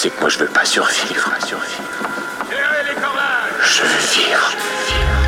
C'est que moi je veux pas survivre. Je veux vivre.